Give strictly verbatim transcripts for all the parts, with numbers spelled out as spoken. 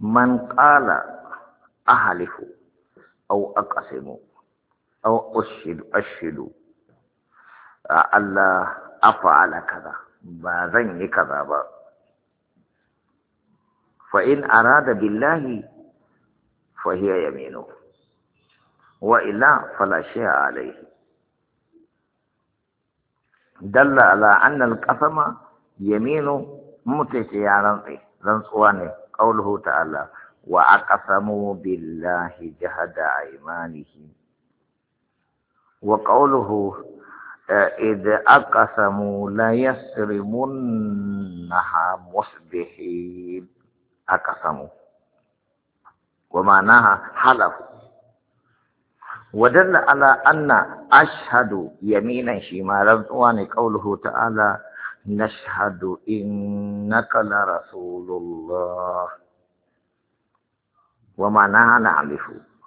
من قال أحلف أو أقسم أو أشهد أشهد ألا أفعل كذا بازن كذا با فإن أراد بالله فهي يمينه وإلا فلا شيء عليه. دل على أن القسم يمين متسيانا رنسواني قوله تعالى وأقسموا بالله جهد أيمانهم، وقوله إذ أقسموا ليسرمنها مصبحين أقسموا ومعناها حلف. ودل على أن أشهد يمينا شمالا وان قوله تعالى نشهد إنك لرسول الله ومعناها نعرف.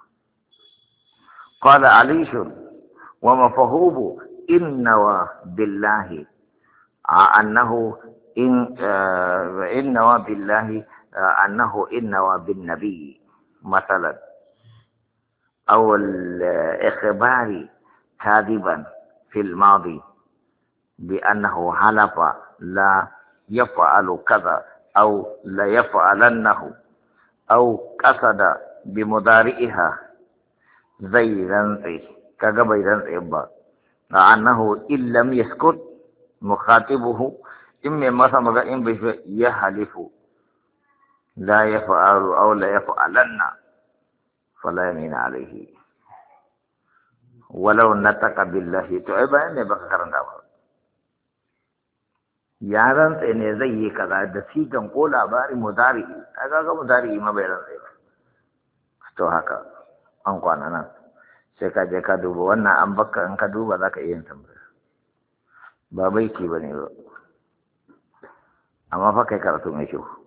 قال علي ومفهوم إنوى بالله أنه إن إنوى بالله أنه إنوى بالنبي مثلا، أو الإخبار كاذبا في الماضي بأنه حلف لا يفعل كذا أو لا يفعلنه، أو قصد بمضارئها زي رنسي كغبي رنسي با أنه إن لم يسكت مخاطبه إما مثلا إن بشيء يحلف لا يفعل أو لا يفعلن فلا يمين عليه ولو نطق بالله. تو ai bayan ne baka karanta ba, ya rantse ne zai yi kaza da sigan ko labarin mudari, kaga ga mudari ma bai rantse ba. To haka an kwana nan sai ka je ka duba wannan, an baka in ka duba zaka iya yin tambaya ba baiti bane ba, amma fa kai karatu mai kyau.